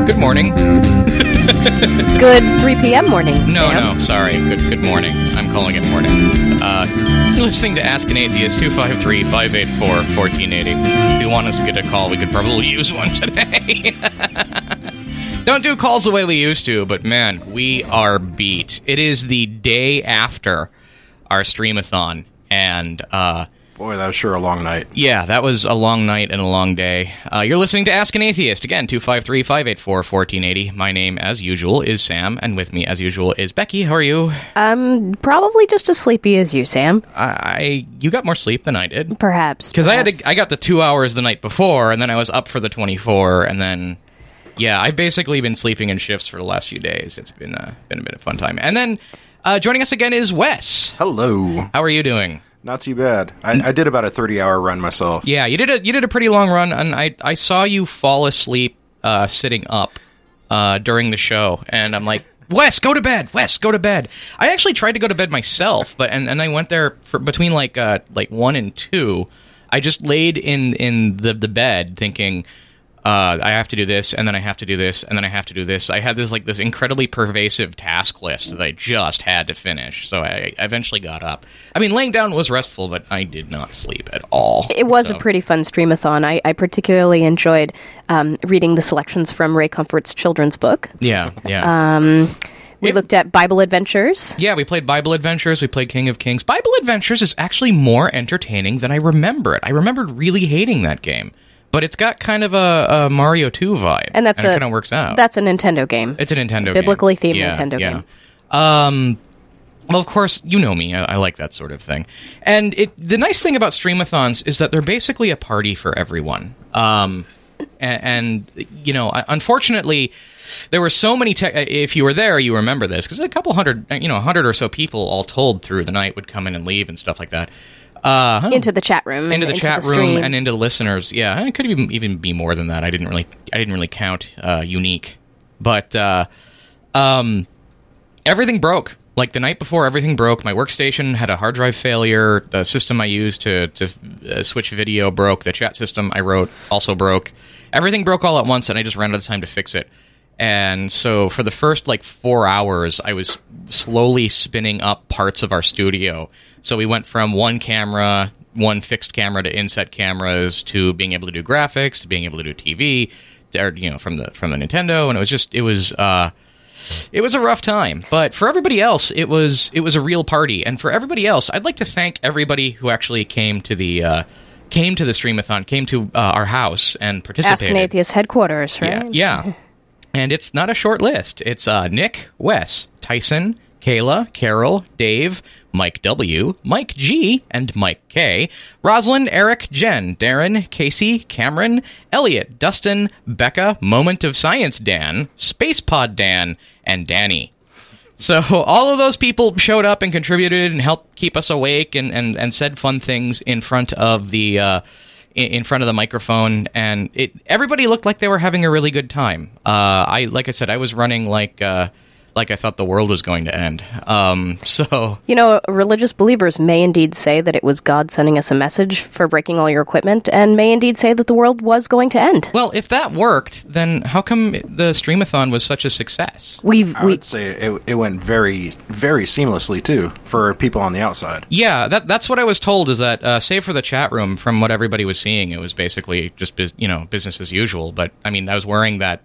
Good morning. Good 3 p.m. morning, Sam. No, sorry. Good morning. I'm calling it morning. You're listening to Ask an Atheist, 253-584-1480. If you want us to get a call, we could probably use one today. Don't do calls the way we used to, but man, we are beat. It is the day after our streamathon, and boy, that was sure a long night. Yeah, that was a long night and a long day. You're listening to Ask an Atheist. Again, 253-584-1480. My name, as usual, is Sam, and with me, as usual, is Becky. How are you? I'm probably just as sleepy as you, Sam. You got more sleep than I did. Perhaps. Because I got the 2 hours the night before, and then I was up for the 24, and then... Yeah, I've basically been sleeping in shifts for the last few days. It's been a bit of fun time. And then joining us again is Wes. Hello. How are you doing? Not too bad. I did about a 30-hour run myself. Yeah, you did a pretty long run, and I saw you fall asleep sitting up during the show, and I'm like, Wes, go to bed. Wes, go to bed. I actually tried to go to bed myself, but and I went there for between like 1 and 2. I just laid in the bed thinking, I have to do this, and then I have to do this, and then I have to do this. I had this incredibly pervasive task list that I just had to finish, so I eventually got up. I mean, laying down was restful, but I did not sleep at all. It was a pretty fun streamathon. I particularly enjoyed reading the selections from Ray Comfort's children's book. Yeah. We looked at Bible Adventures. Yeah, we played Bible Adventures, we played King of Kings. Bible Adventures is actually more entertaining than I remember it. I remembered really hating that game. But it's got kind of a Mario 2 vibe, and it kind of works out. That's a Nintendo game. It's a Nintendo Biblically game. themed Nintendo game. Well, of course, you know me. I like that sort of thing. And the nice thing about streamathons is that they're basically a party for everyone. And you know, unfortunately, there were so many... if you were there, you remember this, because a couple hundred, 100 or so people all told through the night would come in and leave and stuff like that. Into the chat room, into the chat room, and into the listeners. Yeah, it could even be more than that. I didn't really count unique, but everything broke. Like the night before, everything broke. My workstation had a hard drive failure. The system I used to switch video broke. The chat system I wrote also broke. Everything broke all at once, and I just ran out of time to fix it. And so for the first 4 hours, I was slowly spinning up parts of our studio. So we went from one fixed camera to inset cameras to being able to do graphics to being able to do TV, from the Nintendo, and it was a rough time. But for everybody else, it was a real party. And for everybody else, I'd like to thank everybody who actually came to the streamathon, came to our house and participated. Ask an Atheist headquarters, right? Yeah. And it's not a short list. It's Nick, Wes, Tyson, Kayla, Carol, Dave, Mike W., Mike G., and Mike K., Rosalind, Eric, Jen, Darren, Casey, Cameron, Elliot, Dustin, Becca, Moment of Science Dan, Space Pod Dan, and Danny. So all of those people showed up and contributed and helped keep us awake and said fun things in front of the microphone, and everybody looked like they were having a really good time. Like I said, I was running like I thought the world was going to end. So religious believers may indeed say that it was God sending us a message for breaking all your equipment, and may indeed say that the world was going to end. Well, if that worked, then how come the streamathon was such a success? I would say it went very, very seamlessly too for people on the outside. Yeah, that's what I was told. Is that save for the chat room, from what everybody was seeing, it was basically just business as usual. But I mean, I was wearing that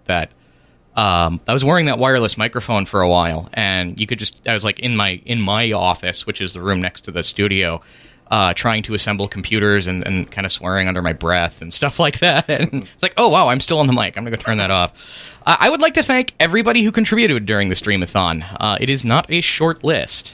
wireless microphone for a while, and you could I was in my office, which is the room next to the studio, trying to assemble computers and kind of swearing under my breath and stuff like that. And it's like, oh wow, I'm still on the mic. I'm gonna go turn that off. I would like to thank everybody who contributed during the streamathon. It is not a short list.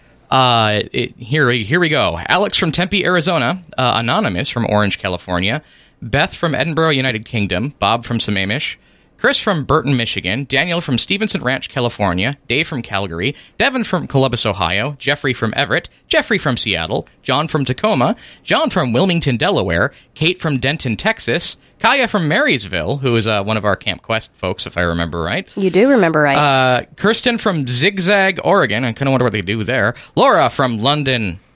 Here we go. Alex from Tempe, Arizona. Anonymous from Orange, California. Beth from Edinburgh, United Kingdom. Bob from Sammamish. Chris from Burton, Michigan, Daniel from Stevenson Ranch, California, Dave from Calgary, Devin from Columbus, Ohio, Jeffrey from Everett, Jeffrey from Seattle, John from Tacoma, John from Wilmington, Delaware, Kate from Denton, Texas, Kaya from Marysville, who is one of our Camp Quest folks, if I remember right. You do remember right. Kirsten from Zigzag, Oregon. I kind of wonder what they do there. Laura from London,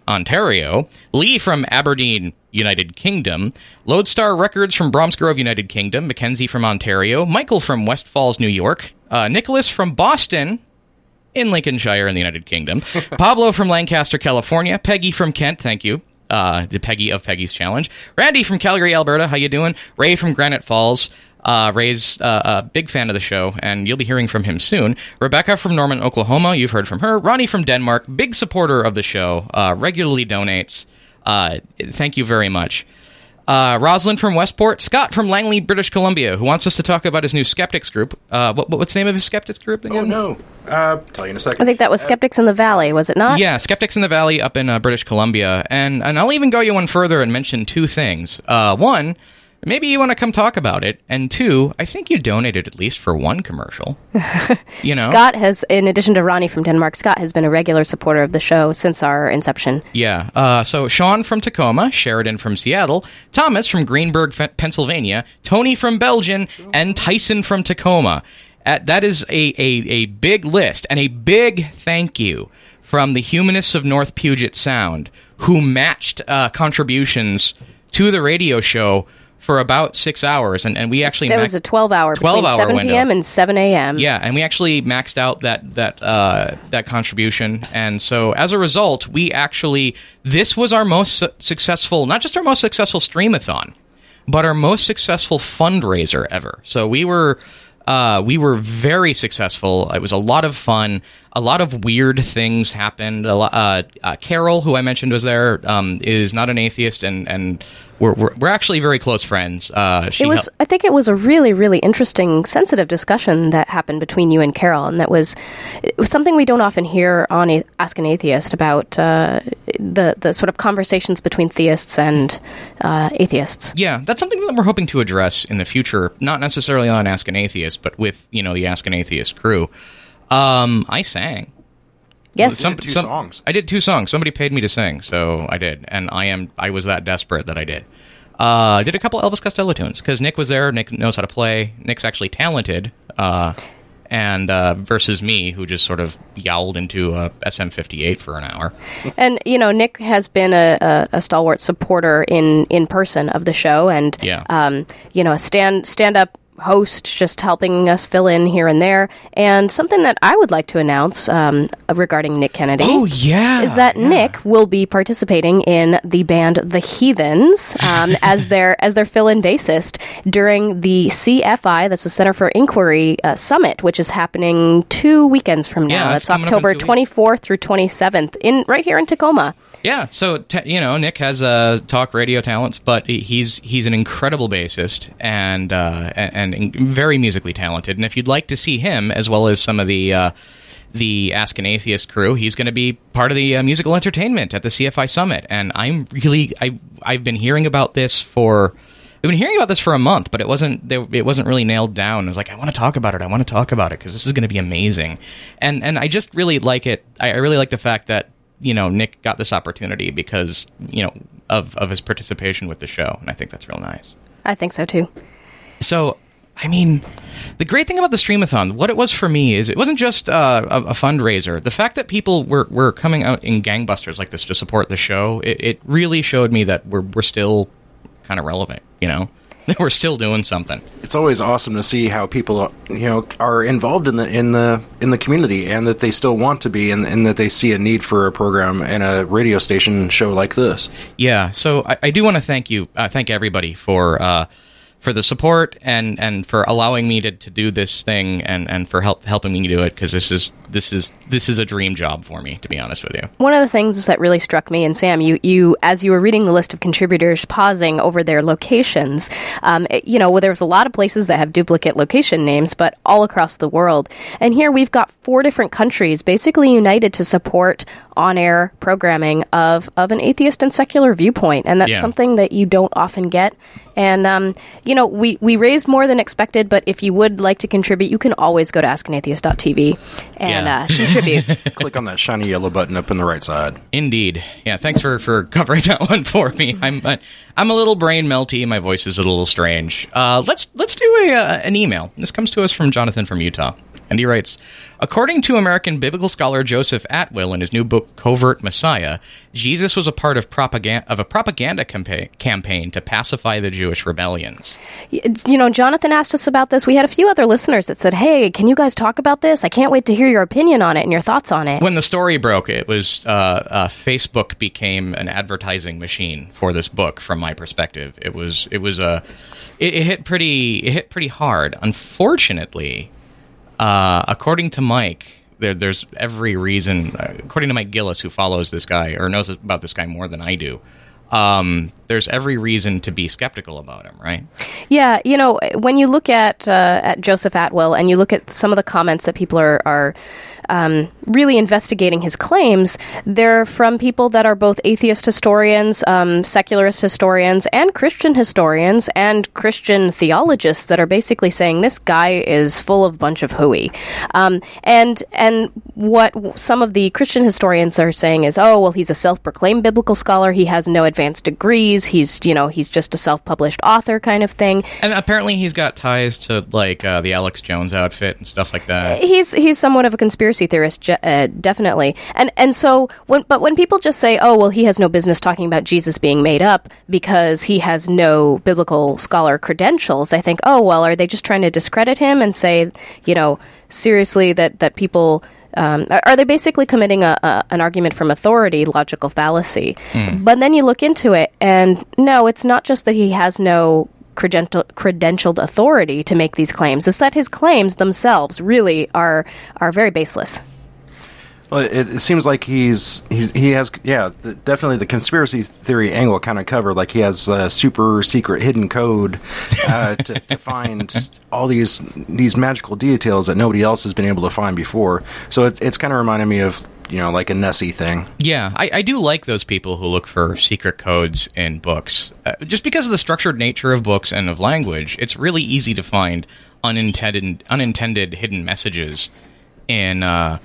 Ontario, Lee from Aberdeen, United Kingdom, Lodestar Records from Bromsgrove, United Kingdom, Mackenzie from Ontario, Michael from West Falls, New York, Nicholas from Boston, in Lincolnshire in the United Kingdom, Pablo from Lancaster, California, Peggy from Kent, thank you, the Peggy of Peggy's Challenge, Randy from Calgary, Alberta, how you doing? Ray from Granite Falls, Ray's a big fan of the show, and you'll be hearing from him soon. Rebecca from Norman, Oklahoma, you've heard from her. Ronnie from Denmark, big supporter of the show, regularly donates. Thank you very much. Rosalind from Westport, Scott from Langley, British Columbia, who wants us to talk about his new Skeptics group. What's the name of his Skeptics group again? Oh, no. Tell you in a second. I think that was Skeptics in the Valley, was it not? Yeah, Skeptics in the Valley up in British Columbia. And I'll even go you one further and mention two things. One, maybe you want to come talk about it. And two, I think you donated at least for one commercial. You know? Scott has, in addition to Ronnie from Denmark, Scott has been a regular supporter of the show since our inception. Yeah. So Sean from Tacoma, Sheridan from Seattle, Thomas from Greenberg, Pennsylvania, Tony from Belgium, and Tyson from Tacoma. That is a big list, and a big thank you from the Humanists of North Puget Sound, who matched contributions to the radio show for about 6 hours, and we actually... There was a 12-hour between 7 p.m. and 7 a.m. Yeah, and we actually maxed out that contribution, and so as a result, this was our most successful, not just our most successful streamathon, but our most successful fundraiser ever. So we were very successful. It was a lot of fun. A lot of weird things happened. Carol, who I mentioned was there, is not an atheist, and we're actually very close friends. I think it was a really, really interesting, sensitive discussion that happened between you and Carol, and it was something we don't often hear on Ask an Atheist about the sort of conversations between theists and atheists. Yeah, that's something that we're hoping to address in the future, not necessarily on Ask an Atheist, but with the Ask an Atheist crew. I sang. Yes, two songs. I did 2 songs. Somebody paid me to sing, so I did, and I was that desperate that I did. Did a couple Elvis Costello tunes because Nick was there. Nick knows how to play. Nick's actually talented, and versus me, who just sort of yowled into a SM58 for an hour. And Nick has been a stalwart supporter in person of the show, and a stand up host, just helping us fill in here and there. And something that I would like to announce regarding Nick Kennedy is that Nick will be participating in the band The Heathens as their fill-in bassist during the CFI, that's the Center for Inquiry Summit, which is happening 2 weekends from now. That's October 24th through 27th right here in Tacoma. Yeah, so Nick has talk radio talents, but he's an incredible bassist and very musically talented. And if you'd like to see him as well as some of the Ask an Atheist crew, he's going to be part of the musical entertainment at the CFI Summit. And I've been hearing about this for a month, but it wasn't really nailed down. I was like, I want to talk about it because this is going to be amazing. And I just really like it. I really like the fact that Nick got this opportunity because, of his participation with the show, and I think that's real nice. I think so, too. So, I mean, the great thing about the Streamathon, what it was for me is it wasn't just a fundraiser. The fact that people were coming out in gangbusters like this to support the show, it really showed me that we're still kind of relevant, We're still doing something. It's always awesome to see how people are involved in the community, and that they still want to be, and that they see a need for a program and a radio station show like this. Yeah, so I do want to thank everybody for the support and for allowing me to do this thing and for helping me do it, because this is a dream job for me, to be honest with you. One of the things that really struck me, and Sam, you as you were reading the list of contributors, pausing over their locations, there was a lot of places that have duplicate location names, but all across the world. And here we've got 4 different countries basically united to support on-air programming of an atheist and secular viewpoint, and that's something that you don't often get. And, we raised more than expected, but if you would like to contribute, you can always go to askanatheist.tv and contribute. Click on that shiny yellow button up on the right side. Indeed. Yeah, thanks for covering that one for me. I'm a little brain melty, my voice is a little strange. Let's do an email. This comes to us from Jonathan from Utah. And he writes, according to American biblical scholar Joseph Atwill in his new book, Covert Messiah, Jesus was a part of a propaganda campaign to pacify the Jewish rebellions. Jonathan asked us about this. We had a few other listeners that said, hey, can you guys talk about this? I can't wait to hear your opinion on it and your thoughts on it. When the story broke, it was Facebook became an advertising machine for this book, from my perspective. It hit pretty hard. Unfortunately, according to Mike, there's every reason, according to Mike Gillis, who follows this guy, or knows about this guy more than I do, there's every reason to be skeptical about him, right? Yeah, when you look at Joseph Atwill and you look at some of the comments that people are really investigating his claims, they're from people that are both atheist historians, secularist historians, and Christian historians, and Christian theologists that are basically saying this guy is full of bunch of hooey. And what some of the Christian historians are saying is, oh, well, he's a self-proclaimed biblical scholar. He has no advanced degrees. He's just a self-published author kind of thing. And apparently he's got ties to the Alex Jones outfit and stuff like that. He's somewhat of a conspiracy theorist, definitely. And so when people just say, oh, well, he has no business talking about Jesus being made up because he has no biblical scholar credentials, I think, oh, well, are they just trying to discredit him and say, seriously, that people... are they basically committing an argument from authority, logical fallacy? But then you look into it, and no, it's not just that he has no credentialed authority to make these claims. It's that his claims themselves really are very baseless. Well, it seems like he has definitely the conspiracy theory angle kind of covered. Like he has a super secret hidden code to find all these magical details that nobody else has been able to find before. So it's kind of reminding me of like a Nessie thing. Yeah, I do like those people who look for secret codes in books. Just because of the structured nature of books and of language, it's really easy to find unintended hidden messages in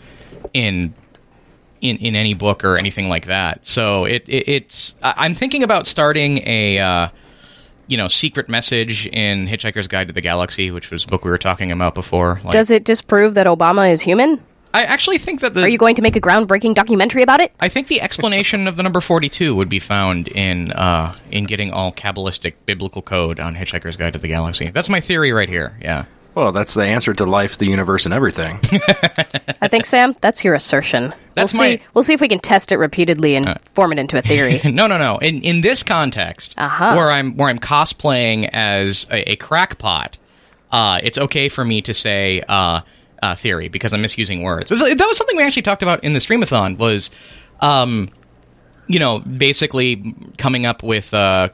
any book or anything like that. So it's I'm thinking about starting a secret message in Hitchhiker's Guide to the Galaxy, which was a book we were talking about before. Does it disprove that Obama is human? I actually think that Are you going to make a groundbreaking documentary about it? I think the explanation of the number 42 would be found in getting all Kabbalistic biblical code on Hitchhiker's Guide to the Galaxy. That's my theory right here, yeah. Well, that's the answer to life, the universe, and everything. I think, Sam, that's your assertion. We'll see if we can test it repeatedly and form it into a theory. No. In this context, where I'm cosplaying as a crackpot, it's okay for me to say theory because I'm misusing words. That was something we actually talked about in the Streamathon. Was basically coming up with Deepak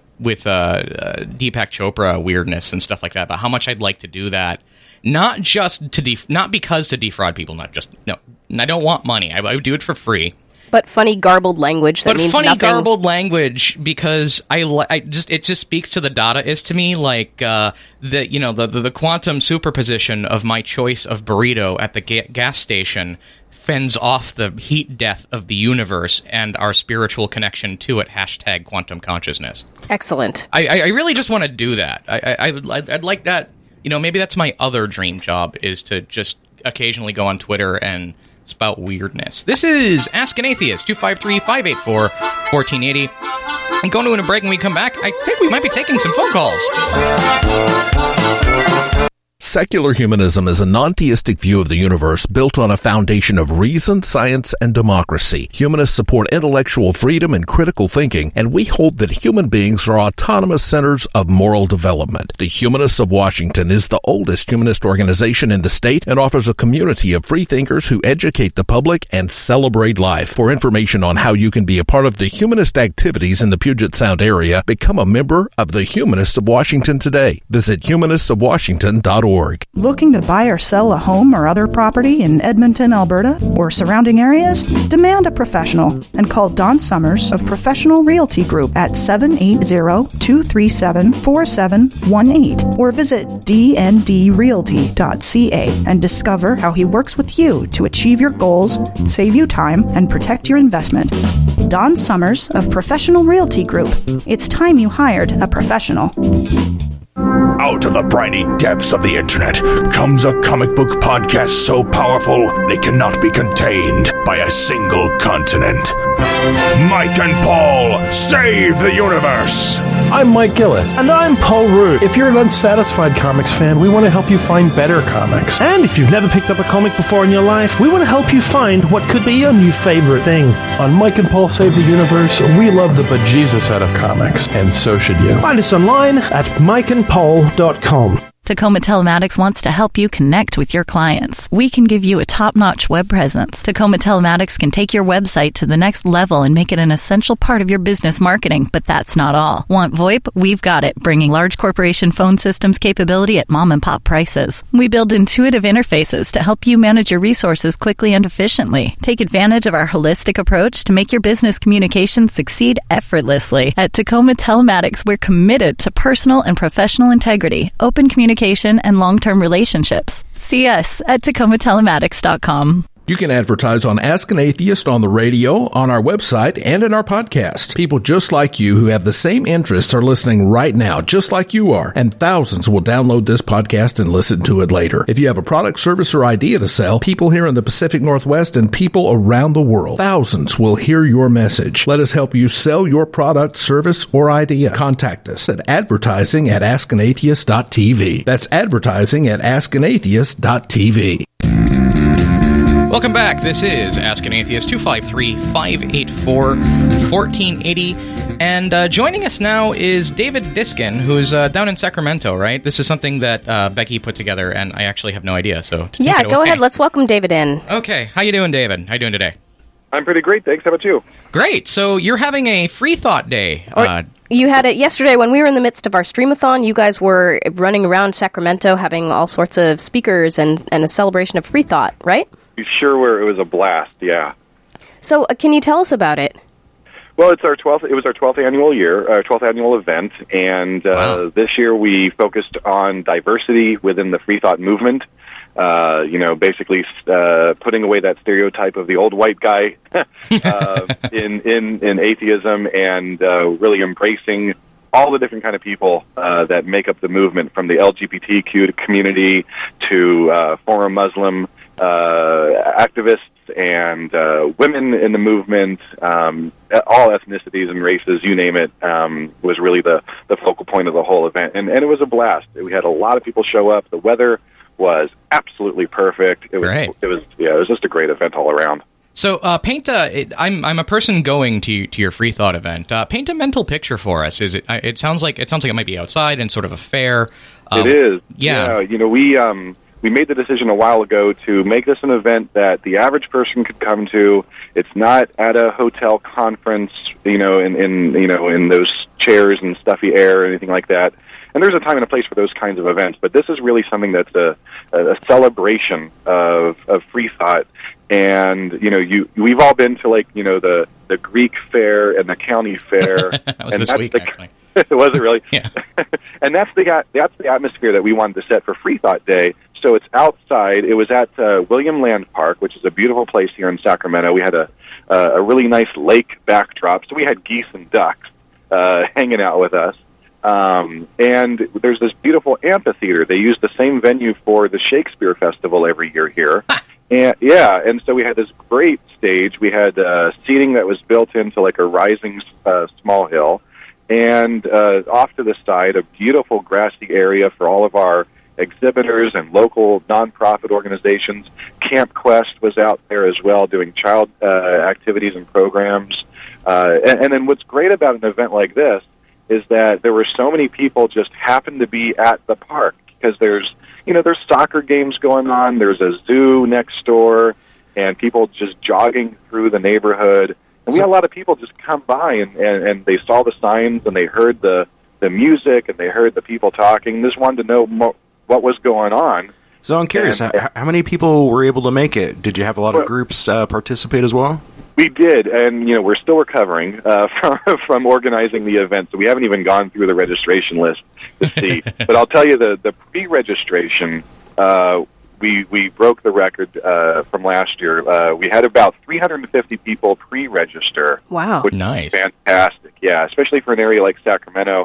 Chopra weirdness and stuff like that, about how much I'd like to do that, not because to defraud people, I don't want money. I would do it for free. But funny garbled language that means nothing. Garbled language because it just speaks to the Dadaist to me, like the quantum superposition of my choice of burrito at the gas station fends off the heat death of the universe and our spiritual connection to it. # quantum consciousness. Excellent. I really just want to do that. I'd like that. Maybe that's my other dream job, is to just occasionally go on Twitter and spout weirdness. This is Ask an Atheist, 253-584-1480. And going to a break, when we come back, I think we might be taking some phone calls. Secular humanism is a non-theistic view of the universe built on a foundation of reason, science, and democracy. Humanists support intellectual freedom and critical thinking, and we hold that human beings are autonomous centers of moral development. The Humanists of Washington is the oldest humanist organization in the state and offers a community of free thinkers who educate the public and celebrate life. For information on how you can be a part of the humanist activities in the Puget Sound area, become a member of the Humanists of Washington today. Visit humanistofwashington.org. Looking to buy or sell a home or other property in Edmonton, Alberta, or surrounding areas? Demand a professional and call Don Summers of Professional Realty Group at 780-237-4718 or visit dndrealty.ca and discover how he works with you to achieve your goals, save you time, and protect your investment. Don Summers of Professional Realty Group. It's time you hired a professional. Out of the briny depths of the internet comes a comic book podcast so powerful it cannot be contained by a single continent. Mike and Paul save the universe! I'm Mike Gillis. And I'm Paul Root. If you're an unsatisfied comics fan, we want to help you find better comics. And if you've never picked up a comic before in your life, we want to help you find what could be your new favorite thing. On Mike and Paul Save the Universe, we love the bejesus out of comics, and so should you. Find us online at mikeandpaul.com. Tacoma Telematics wants to help you connect with your clients. We can give you a top-notch web presence. Tacoma Telematics can take your website to the next level and make it an essential part of your business marketing, but that's not all. Want VoIP? We've got it, bringing large corporation phone systems capability at mom-and-pop prices. We build intuitive interfaces to help you manage your resources quickly and efficiently. Take advantage of our holistic approach to make your business communications succeed effortlessly. At Tacoma Telematics, we're committed to personal and professional integrity, open communication, and long-term relationships. See us at TacomaTelematics.com. You can advertise on Ask an Atheist on the radio, on our website, and in our podcast. People just like you who have the same interests are listening right now, just like you are, and thousands will download this podcast and listen to it later. If you have a product, service, or idea to sell, people here in the Pacific Northwest and people around the world, thousands will hear your message. Let us help you sell your product, service, or idea. Contact us at advertising@askanatheist.tv. That's advertising at askanatheist.tv. Welcome back. This is Ask an Atheist, 253-584-1480. And joining us now is David Diskin, who's down in Sacramento, right? This is something that Becky put together, and I actually have no idea. So yeah, go ahead. Let's welcome David in. Okay. How you doing, David? How you doing today? I'm pretty great, thanks. How about you? Great. So you're having a Free Thought Day. You had it yesterday when we were in the midst of our Streamathon. You guys were running around Sacramento having all sorts of speakers and a celebration of free thought, right? You sure were. It was a blast, yeah. So can you tell us about it? Well, it was our 12th annual event, and wow. This year we focused on diversity within the free thought movement. Basically putting away that stereotype of the old white guy in atheism, and really embracing all the different kind of people that make up the movement, from the LGBTQ community to former Muslim activists and women in the movement, all ethnicities and races, you name it, was really the focal point of the whole event. And it was a blast. We had a lot of people show up. The weather was absolutely perfect. It was just a great event all around. So, I'm a person going to your Free Thought event. Paint a mental picture for us. It sounds like it might be outside and sort of a fair. It is. Yeah. We made the decision a while ago to make this an event that the average person could come to. It's not at a hotel conference, in those chairs and stuffy air or anything like that. And there's a time and a place for those kinds of events, but this is really something that's a celebration of free thought. And we've all been to the Greek fair and the county fair. That was this week, actually. Was it really? Yeah. And that's the atmosphere that we wanted to set for Free Thought Day. So it's outside. It was at William Land Park, which is a beautiful place here in Sacramento. We had a really nice lake backdrop, so we had geese and ducks hanging out with us. And there's this beautiful amphitheater. They use the same venue for the Shakespeare Festival every year here. And so we had this great stage. We had seating that was built into like a rising small hill. And off to the side, a beautiful grassy area for all of our exhibitors and local nonprofit organizations. Camp Quest was out there as well, doing child activities and programs. And then what's great about an event like this is that there were so many people just happened to be at the park, because there's soccer games going on, there's a zoo next door, and people just jogging through the neighborhood. And we had a lot of people just come by and they saw the signs and they heard the music and they heard the people talking. Just wanted to know what was going on. So I'm curious, how many people were able to make it? Did you have a lot of groups participate as well? We did, and we're still recovering from organizing the event, so we haven't even gone through the registration list to see. But I'll tell you, the pre-registration, we broke the record from last year. We had about 350 people pre-register. Wow. Which nice. is fantastic, yeah, especially for an area like Sacramento.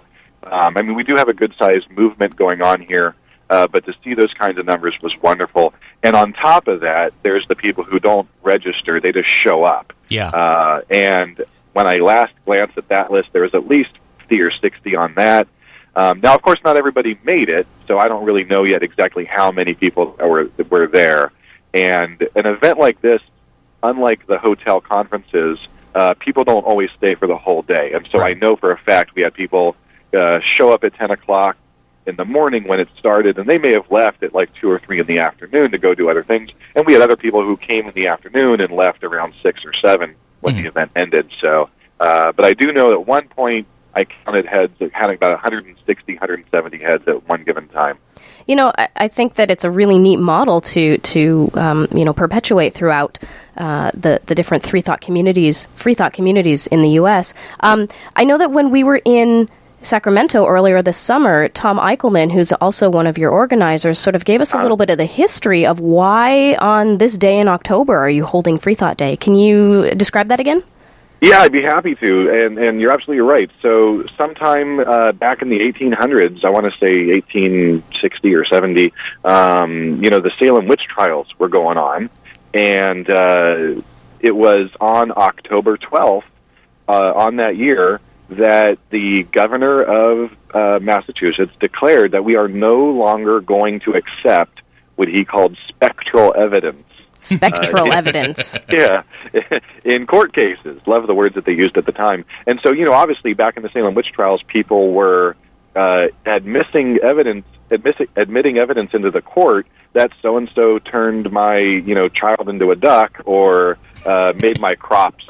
I mean, we do have a good-sized movement going on here, but to see those kinds of numbers was wonderful. And on top of that, there's the people who don't register. They just show up. Yeah. And when I last glanced at that list, there was at least 50 or 60 on that. Now, of course, not everybody made it, so I don't really know yet exactly how many people were there. And an event like this, unlike the hotel conferences, people don't always stay for the whole day. And so I know for a fact we had people show up at 10 o'clock in the morning when it started, and they may have left at like 2 or 3 in the afternoon to go do other things. And we had other people who came in the afternoon and left around 6 or 7 when the event ended. So, but I do know at one point I counted heads, counting about 160, 170 heads at one given time. You know, I think that it's a really neat model to perpetuate throughout the different free thought communities in the U.S. I know that when we were in Sacramento earlier this summer, Tom Eichelman, who's also one of your organizers, sort of gave us a little bit of the history of why on this day in October are you holding Free Thought Day. Can you describe that again? Yeah, I'd be happy to, and you're absolutely right. So sometime back in the 1800s, I want to say 1860 or 70, the Salem witch trials were going on, and it was on October 12th on that year that the governor of Massachusetts declared that we are no longer going to accept what he called spectral evidence. Spectral evidence. Yeah, in court cases. Love the words that they used at the time. And so, obviously, back in the Salem witch trials, people were admitting evidence into the court that so-and-so turned my, child into a duck or made my crops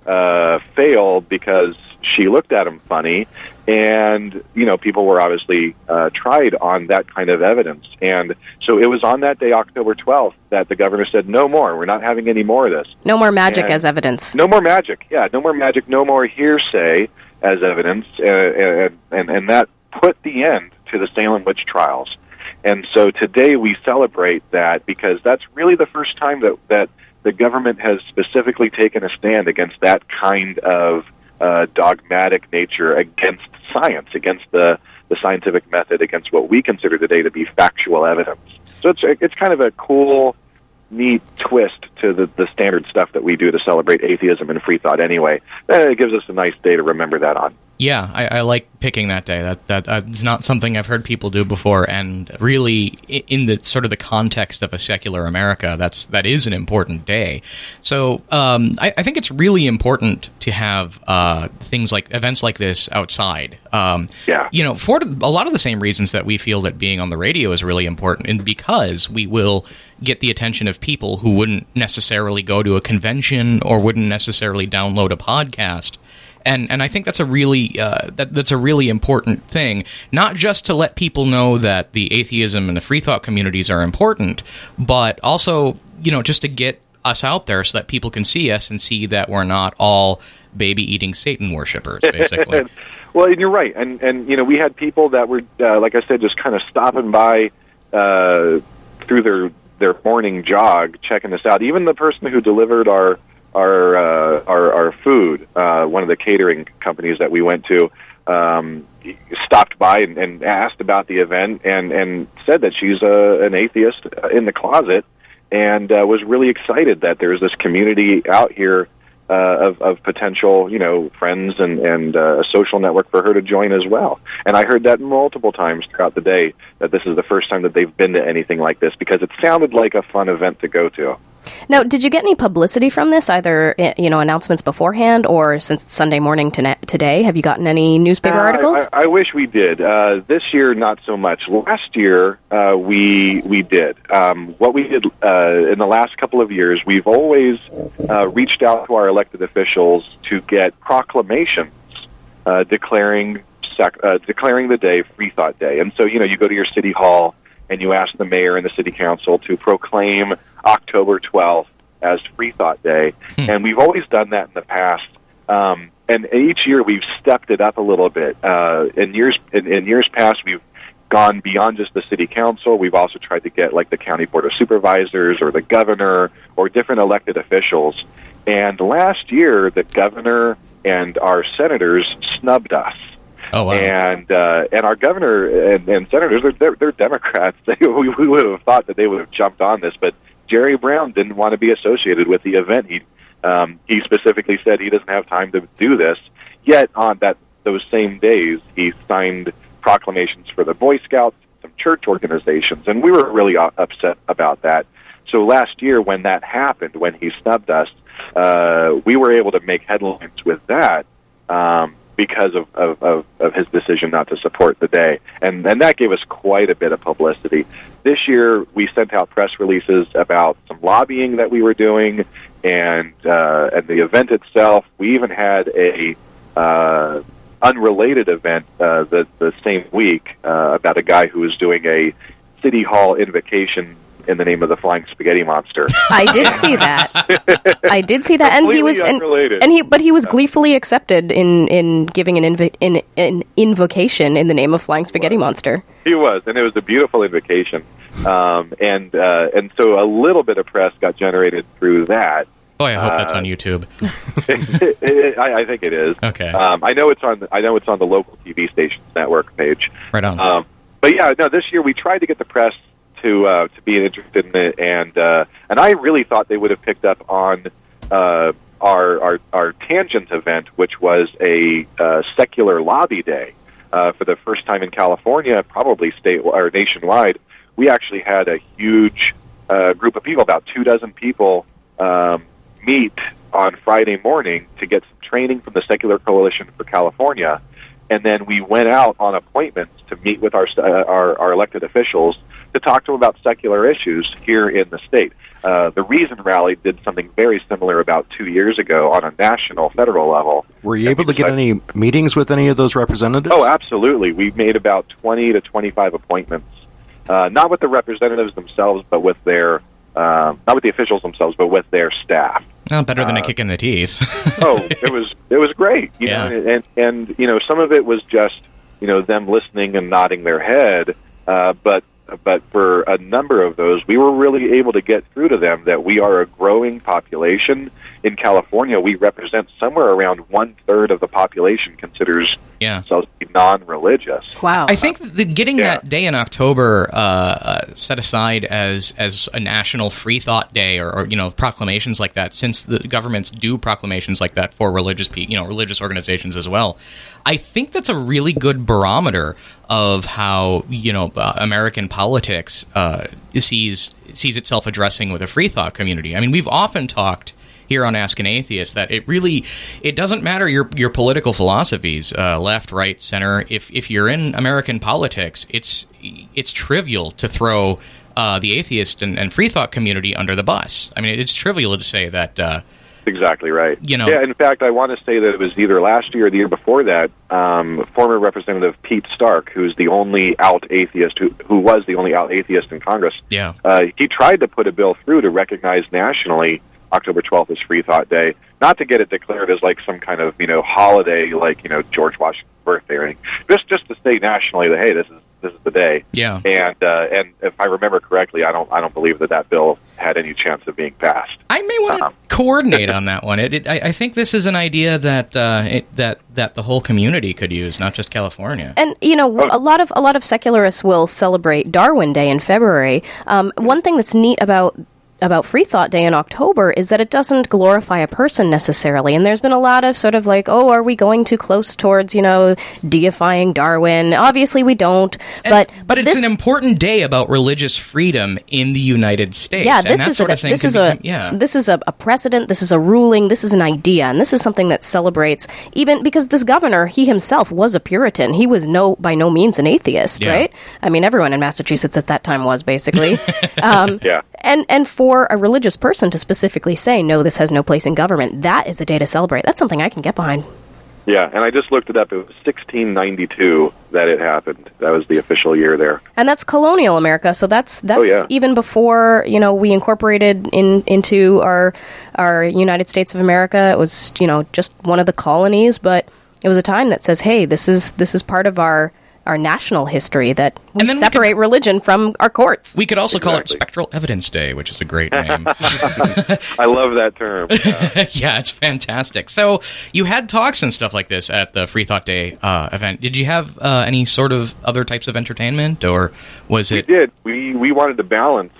fail because she looked at him funny. And, people were obviously tried on that kind of evidence. And so it was on that day, October 12th, that the governor said, no more. We're not having any more of this. No more magic as evidence. No more magic. Yeah, no more magic, no more hearsay as evidence. And that put the end to the Salem witch trials. And so today we celebrate that because that's really the first time that the government has specifically taken a stand against that kind of dogmatic nature against science, against the scientific method, against what we consider today to be factual evidence. So it's kind of a cool, neat twist to the standard stuff that we do to celebrate atheism and free thought anyway. It gives us a nice day to remember that on. Yeah, I like picking that day. That's not something I've heard people do before, and really, in the sort of the context of a secular America, that is an important day. So I think it's really important to have things like events like this outside. For a lot of the same reasons that we feel that being on the radio is really important, and because we will get the attention of people who wouldn't necessarily go to a convention or wouldn't necessarily download a podcast. And I think that's a really that's a really important thing, not just to let people know that the atheism and the free thought communities are important, but also, just to get us out there so that people can see us and see that we're not all baby-eating Satan worshipers, basically. Well, and you're right. And we had people that were, like I said, just kind of stopping by through their morning jog, checking us out. Even the person who delivered our food, one of the catering companies that we went to, stopped by and asked about the event and said that she's an atheist in the closet and was really excited that there's this community out here of potential, friends and a social network for her to join as well. And I heard that multiple times throughout the day, that this is the first time that they've been to anything like this, because it sounded like a fun event to go to. Now, did you get any publicity from this, either announcements beforehand or since Sunday morning to today? Have you gotten any newspaper articles? I wish we did. This year, not so much. Last year, we did. What we did in the last couple of years, we've always reached out to our elected officials to get proclamations declaring the day Free Thought Day. And so, you go to your city hall and you ask the mayor and the city council to proclaim October 12th as Free Thought Day. And we've always done that in the past. And each year we've stepped it up a little bit. In years past, we've gone beyond just the city council. We've also tried to get, like, the county board of supervisors or the governor or different elected officials. And last year, the governor and our senators snubbed us. Oh, wow. And our governor and senators, they're Democrats. We would have thought that they would have jumped on this, but Jerry Brown didn't want to be associated with the event. He specifically said he doesn't have time to do this. Yet on those same days, he signed proclamations for the Boy Scouts, some church organizations, and we were really upset about that. So last year when that happened, when he snubbed us, we were able to make headlines with that because of his decision not to support the day. And that gave us quite a bit of publicity. This year, we sent out press releases about some lobbying that we were doing and the event itself. We even had a unrelated event the same week about a guy who was doing a City Hall invocation in the name of the Flying Spaghetti Monster. I did see that. And he was unrelated. But he was gleefully accepted in giving an invocation in the name of Flying Spaghetti Monster. He was, and it was a beautiful invocation. And so a little bit of press got generated through that. Boy, I hope that's on YouTube. I think it is. Okay. I know it's on the local TV station's network page. Right on. But yeah, no. This year we tried to get the press to be interested in it, and I really thought they would have picked up on our Tangent event, which was a secular lobby day for the first time in California, probably state or nationwide. We actually had a huge group of people, about 24 people, meet on Friday morning to get some training from the Secular Coalition for California, and then we went out on appointments to meet with our elected officials to talk to them about secular issues here in the state. The Reason Rally did something very similar about 2 years ago on a national, federal level. Were you able to get any meetings with any of those representatives? Oh, absolutely. We made about 20 to 25 appointments, not with the representatives themselves, but with their not with the officials themselves, but with their staff. Well, better than a kick in the teeth. It was great. You know, and you know, some of it was just them listening and nodding their head, but for a number of those, we were really able to get through to them that we are a growing population. In California, we represent somewhere around 1/3 of the population considers themselves to be non-religious. Wow. I think getting that day in October set aside as a national free thought day or proclamations like that, since the governments do proclamations like that for religious religious organizations as well, I think that's a really good barometer of how American politics sees itself addressing with a free thought community. I mean, we've often talked here on Ask an Atheist that it doesn't matter your political philosophies, left, right, center. If you're in American politics, it's trivial to throw the atheist and free thought community under the bus. I mean, it's trivial to say that. Exactly right. Yeah, in fact, I want to say that it was either last year or the year before that, former Representative Pete Stark, who's the only out atheist, who was the only out atheist in Congress, he tried to put a bill through to recognize nationally October 12th is Free Thought Day, not to get it declared as like some kind of holiday like George Washington's birthday or anything, just to say nationally that hey, this is the day. Yeah. And if I remember correctly, I don't believe that bill had any chance of being passed. I may want to coordinate on that one. I think this is an idea that that the whole community could use, not just California. And a lot of secularists will celebrate Darwin Day in February. One thing that's neat about Free Thought Day in October is that it doesn't glorify a person necessarily. And there's been a lot of sort of like, oh, are we going too close towards, deifying Darwin? Obviously we don't. But it's an important day about religious freedom in the United States. Yeah, this is a precedent, this is a ruling, this is an idea, and this is something that celebrates, even because this governor, he himself was a Puritan. He was by no means an atheist, right? I mean, everyone in Massachusetts at that time was, basically. And for a religious person to specifically say, no, this has no place in government, that is a day to celebrate. That's something I can get behind. Yeah, and I just looked it up. It was 1692 that it happened. That was the official year there. And that's colonial America, so that's even before, we incorporated into our United States of America. It was, just one of the colonies, but it was a time that says, hey, this is part of our national history that we separate religion from our courts. We could also call it Spectral Evidence Day, which is a great name. I love that term. Yeah, it's fantastic. So you had talks and stuff like this at the Free Thought Day event. Did you have any sort of other types of entertainment, or was it? We did. We wanted to balance,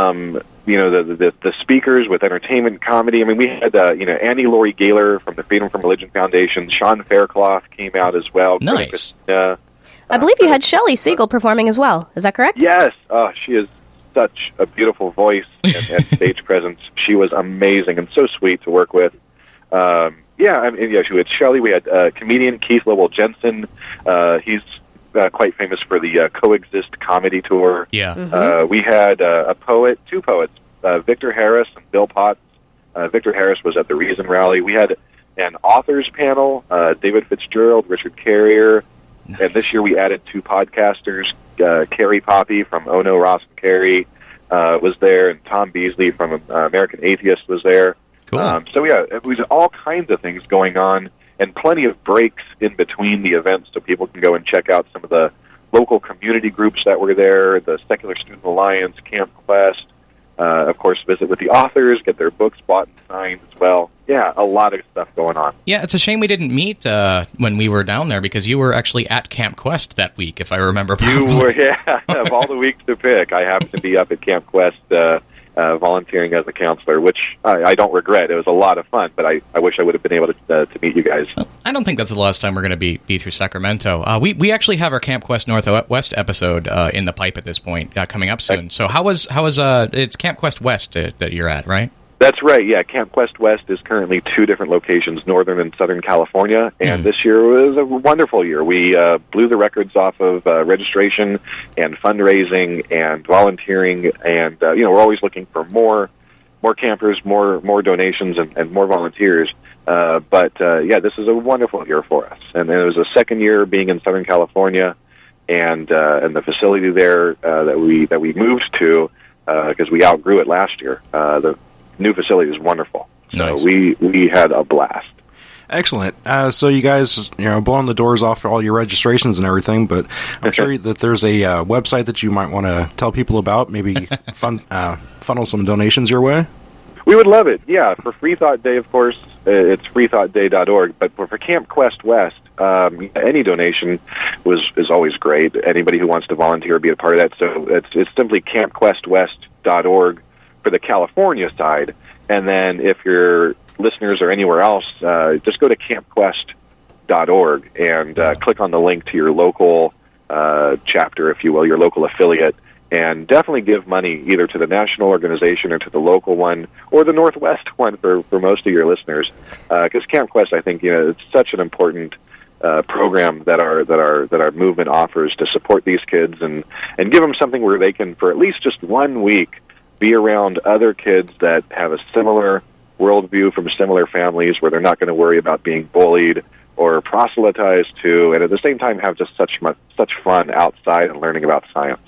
the speakers with entertainment, comedy. I mean, we had Annie Laurie Gaylor from the Freedom from Religion Foundation. Sean Faircloth came out as well. Nice. I believe you had Shelley Siegel performing as well. Is that correct? Yes. She is such a beautiful voice and stage presence. She was amazing and so sweet to work with. She had Shelley. We had comedian Keith Lowell Jensen. He's quite famous for the Coexist comedy tour. Yeah. Mm-hmm. We had two poets, Victor Harris and Bill Potts. Victor Harris was at the Reason Rally. We had an authors panel, David Fitzgerald, Richard Carrier. Nice. And this year we added 2 podcasters. Carrie Poppy from Oh No, Ross and Carrie was there, and Tom Beasley from American Atheist was there. Cool. It was all kinds of things going on, and plenty of breaks in between the events so people can go and check out some of the local community groups that were there, the Secular Student Alliance, Camp Quest, of course, visit with the authors, get their books bought and signed as well. Yeah, a lot of stuff going on. Yeah, it's a shame we didn't meet when we were down there, because you were actually at Camp Quest that week, if I remember properly. You were, yeah. Of all the weeks to pick, I happened to be up at Camp Quest volunteering as a counselor, which I don't regret. It was a lot of fun, but I wish I would have been able to meet you guys. I don't think that's the last time we're going to be through Sacramento. We actually have our Camp Quest Northwest episode in the pipe at this point, coming up soon. So how was it's Camp Quest West that you're at, right? That's right, yeah. Camp Quest West is currently 2 different locations, Northern and Southern California, and this year was a wonderful year. We blew the records off of registration and fundraising and volunteering, and we're always looking for more campers, more donations, and more volunteers. But this is a wonderful year for us. And it was the second year being in Southern California, and the facility there that we moved to because we outgrew it last year. The new facility is wonderful. Nice. So we had a blast. Excellent. So you guys, blowing the doors off all your registrations and everything, but I'm sure that there's a website that you might want to tell people about, maybe funnel some donations your way. We would love it. Yeah, for Free Thought Day, of course, it's freethoughtday.org. But for Camp Quest West, any donation is always great. Anybody who wants to volunteer, be a part of that. So it's simply campquestwest.org for the California side. And then if your listeners are anywhere else, just go to campquest.org and click on the link to your local chapter, if you will, your local affiliate, and definitely give money either to the national organization or to the local one or the Northwest one for most of your listeners. Because Camp Quest, I think, it's such an important program that our movement offers to support these kids and give them something where they can, for at least just 1 week, be around other kids that have a similar worldview from similar families, where they're not going to worry about being bullied or proselytized to, and at the same time have just such fun outside and learning about science.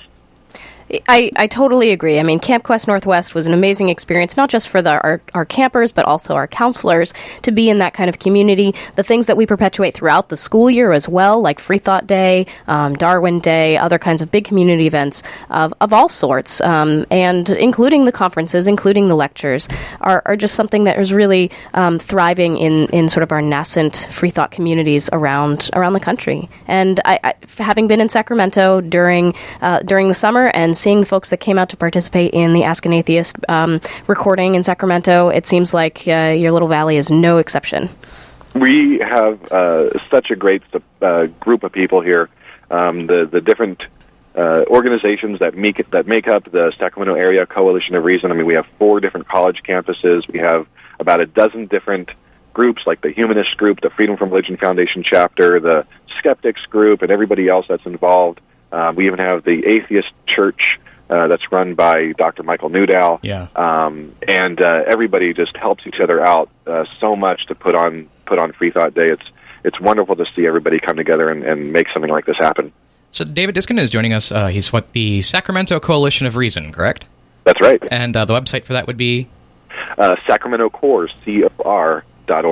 I totally agree. I mean, Camp Quest Northwest was an amazing experience, not just for our campers, but also our counselors to be in that kind of community. The things that we perpetuate throughout the school year as well, like Free Thought Day, Darwin Day, other kinds of big community events of all sorts, and including the conferences, including the lectures, are just something that is really thriving in sort of our nascent free thought communities around the country. And I having been in Sacramento during the summer and seeing the folks that came out to participate in the Ask an Atheist recording in Sacramento, it seems like your little valley is no exception. We have such a great group of people here. The different organizations that make up the Sacramento Area Coalition of Reason. I mean, we have 4 different college campuses. We have about a dozen different groups, like the Humanist Group, the Freedom from Religion Foundation chapter, the Skeptics Group, and everybody else that's involved. We even have the Atheist Church that's run by Dr. Michael Newdow. Yeah. And everybody just helps each other out so much to put on Free Thought Day. It's wonderful to see everybody come together and make something like this happen. So David Diskin is joining us. He's the Sacramento Coalition of Reason, correct? That's right. And the website for that would be? SacramentoCore, COR.org.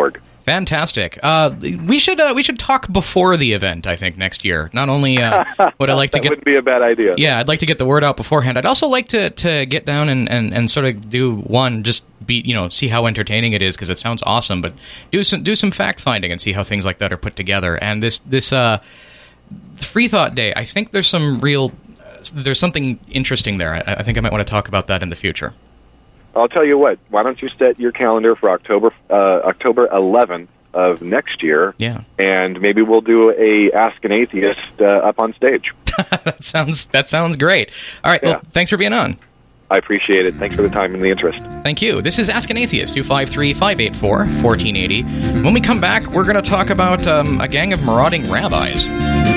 Fantastic. We should talk before the event, I think, next year. Not only would I like to that wouldn't be a bad idea. Yeah, I'd like to get the word out beforehand. I'd also like to get down and sort of do one, just see how entertaining it is, because it sounds awesome, but do some fact finding and see how things like that are put together. And this Free Thought Day, I think there's something interesting there. I think I might want to talk about that in the future. I'll tell you what. Why don't you set your calendar for October 11th of next year? Yeah. And maybe we'll do a Ask an Atheist up on stage. That sounds great. All right. Yeah. Well, thanks for being on. I appreciate it. Thanks for the time and the interest. Thank you. This is Ask an Atheist, 253-584-1480. When we come back, we're going to talk about a gang of marauding rabbis.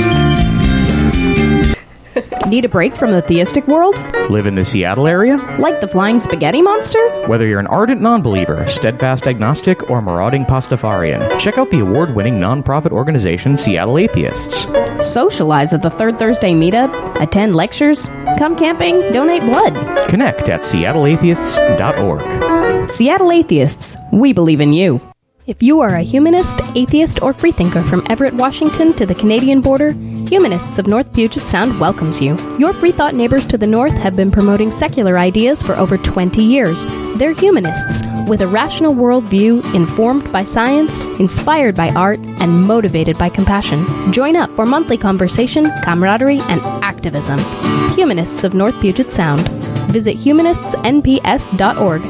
Need a break from the theistic world? Live in the Seattle area? Like the flying spaghetti monster? Whether you're an ardent non-believer, steadfast agnostic, or marauding Pastafarian, check out the award-winning non-profit organization Seattle Atheists. Socialize at the Third Thursday meetup, attend lectures, come camping, donate blood. Connect at seattleatheists.org. Seattle Atheists, we believe in you. If you are a humanist, atheist, or freethinker from Everett, Washington to the Canadian border, Humanists of North Puget Sound welcomes you. Your free thought neighbors to the north have been promoting secular ideas for over 20 years. They're humanists, with a rational worldview informed by science, inspired by art, and motivated by compassion. Join up for monthly conversation, camaraderie, and activism. Humanists of North Puget Sound. Visit humanistснps.org.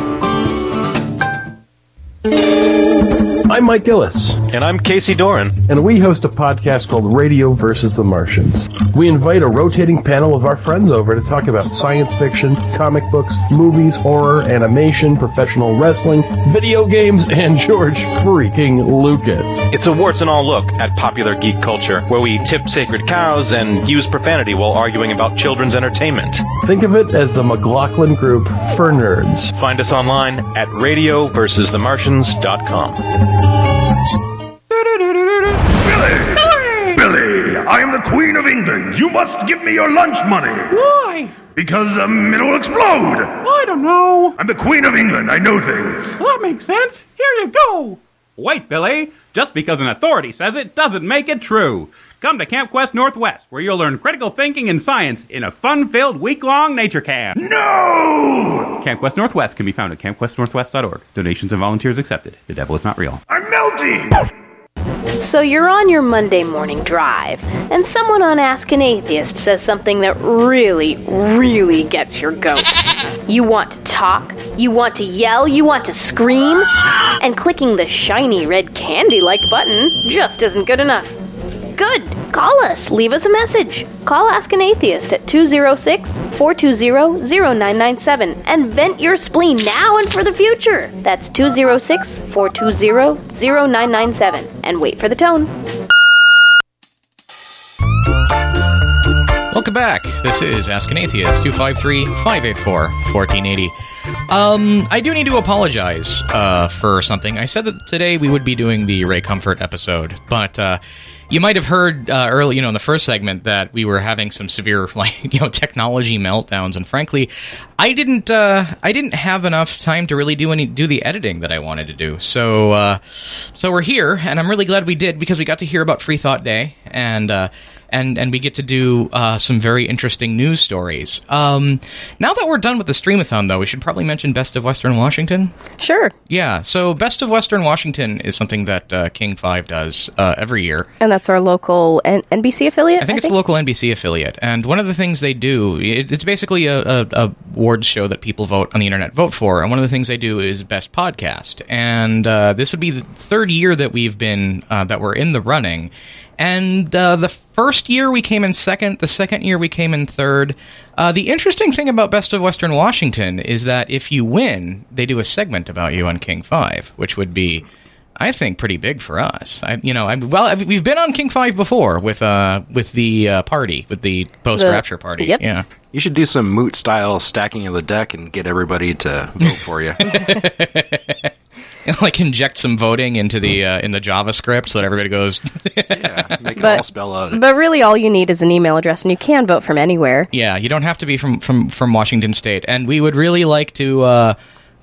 I'm Mike Gillis. And I'm Casey Doran. And we host a podcast called Radio versus the Martians. We invite a rotating panel of our friends over to talk about science fiction, comic books, movies, horror, animation, professional wrestling, video games, and George freaking Lucas. It's a warts and all look at popular geek culture, where we tip sacred cows and use profanity while arguing about children's entertainment. Think of it as the McLaughlin Group for nerds. Find us online at radioversusthemartians.com. Billy, I am the Queen of England. You must give me your lunch money. Why? Because it will explode. I don't know. I'm the Queen of England. I know things. Well, that makes sense. Here you go. Wait, Billy. Just because an authority says it doesn't make it true. Come to Camp Quest Northwest, where you'll learn critical thinking and science in a fun-filled week-long nature camp. No! Camp Quest Northwest can be found at campquestnorthwest.org. Donations and volunteers accepted. The devil is not real. I'm melting! So you're on your Monday morning drive, and someone on Ask an Atheist says something that really, really gets your goat. You want to talk, you want to yell, you want to scream, and clicking the shiny red candy-like button just isn't good enough. Good. Call us. Leave us a message. Call Ask an Atheist at 206-420-0997 and vent your spleen now and for the future. That's 206-420-0997 and wait for the tone. Welcome back. This is Ask an Atheist, 253-584-1480. I do need to apologize for something. I said that today we would be doing the Ray Comfort episode, but you might have heard early, in the first segment that we were having some severe, technology meltdowns, and frankly, I didn't have enough time to really do the editing that I wanted to do. So we're here, and I'm really glad we did, because we got to hear about Free Thought Day, and we get to do some very interesting news stories. Now that we're done with the Streamathon, though, we should probably mention Best of Western Washington. Sure. Yeah, so Best of Western Washington is something that King 5 does every year. And that's our local NBC affiliate? I think it's the local NBC affiliate. And one of the things they do, it's basically a awards show that people on the internet vote for. And one of the things they do is Best Podcast. And this would be the third year that that we're in the running. And the first year we came in second, the second year we came in third. The interesting thing about Best of Western Washington is that if you win, they do a segment about you on King 5, which would be, I think, pretty big for us. We've been on King 5 before with the party, with the post-rapture party. Yep. Yeah. You should do some moot-style stacking of the deck and get everybody to vote for you. Like inject some voting into the in the JavaScript so that everybody goes. Yeah, make it all spell out. But really, all you need is an email address, and you can vote from anywhere. Yeah, you don't have to be from Washington State, and we would really like to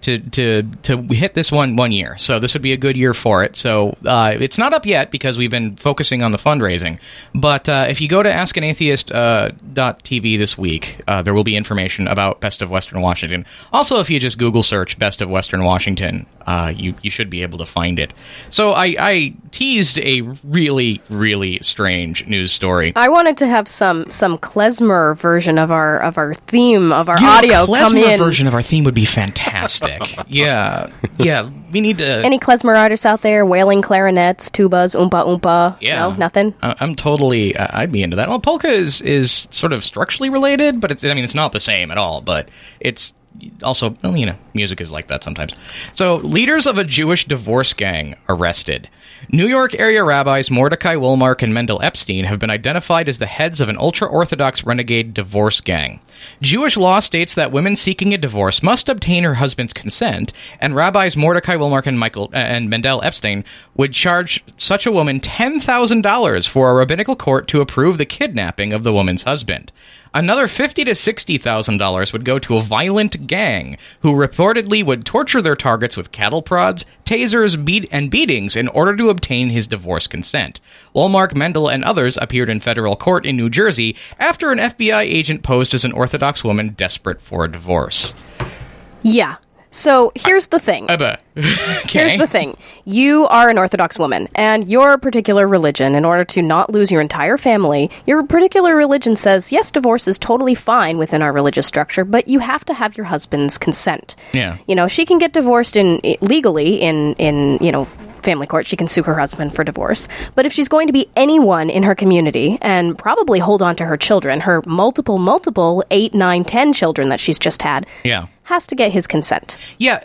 to hit this one year. So this would be a good year for it. So it's not up yet because we've been focusing on the fundraising. But if you go to askanatheist.tv this week, there will be information about Best of Western Washington. Also, if you just Google search Best of Western Washington, you should be able to find it. So I teased a really, really strange news story. I wanted to have some klezmer version of our theme of our audio come in. Klezmer version of our theme would be fantastic. Yeah. We need to. Any klezmer artists out there? Wailing clarinets, tubas, oompa oompa. Yeah, no, nothing. I'm totally. I'd be into that. Well, polka is sort of structurally related, but it's not the same at all. But it's also, music is like that sometimes. So, leaders of a Jewish divorce gang arrested. New York area rabbis Mordecai Wilmark and Mendel Epstein have been identified as the heads of an ultra-Orthodox renegade divorce gang. Jewish law states that women seeking a divorce must obtain her husband's consent, and rabbis Mordecai Wilmark and Mendel Epstein would charge such a woman $10,000 for a rabbinical court to approve the kidnapping of the woman's husband. Another $50,000 to $60,000 would go to a violent gang who reportedly would torture their targets with cattle prods, tasers, and beatings in order to obtain his divorce consent. Walmark, Mendel, and others appeared in federal court in New Jersey after an FBI agent posed as an Orthodox woman desperate for a divorce. Yeah. So here's the thing. Okay. Here's the thing. You are an Orthodox woman, and your particular religion, in order to not lose your entire family, your particular religion says, yes, divorce is totally fine within our religious structure, but you have to have your husband's consent. Yeah. She can get divorced legally in family court. She can sue her husband for divorce. But if she's going to be anyone in her community and probably hold on to her children, her multiple 8, 9, 10 children that she's just had, has to get his consent. Yeah,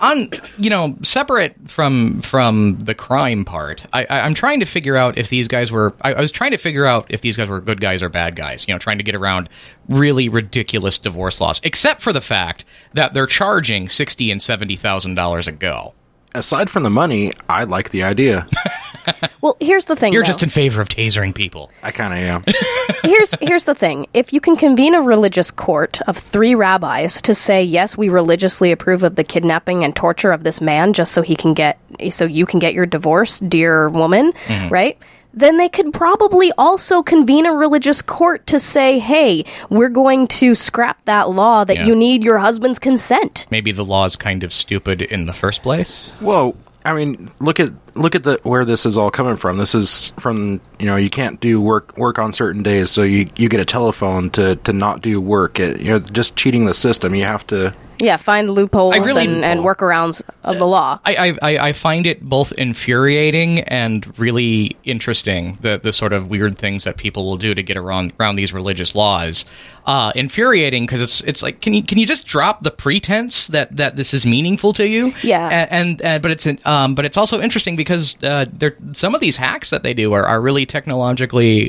separate from the crime part, I'm trying to figure out if these guys were... I was trying to figure out if these guys were good guys or bad guys, trying to get around really ridiculous divorce laws, except for the fact that they're charging $60,000 and $70,000 a go. Aside from the money, I like the idea. Well, here's the thing. You're just in favor of tasering people. I kind of am. Here's the thing. If you can convene a religious court of 3 rabbis to say, yes, we religiously approve of the kidnapping and torture of this man just so you can get your divorce, dear woman, right? Then they could probably also convene a religious court to say, hey, we're going to scrap that law that you need your husband's consent. Maybe the law is kind of stupid in the first place. Well, I mean, look at where this is all coming from. This is from, you can't do work on certain days, so you get a telephone to not do work. Just cheating the system. You have to... Yeah, find loopholes and workarounds of the law. I find it both infuriating and really interesting, the sort of weird things that people will do to get around these religious laws. Infuriating because it's like, can you just drop the pretense that this is meaningful to you? Yeah. But it's also interesting because some of these hacks that they do are really technologically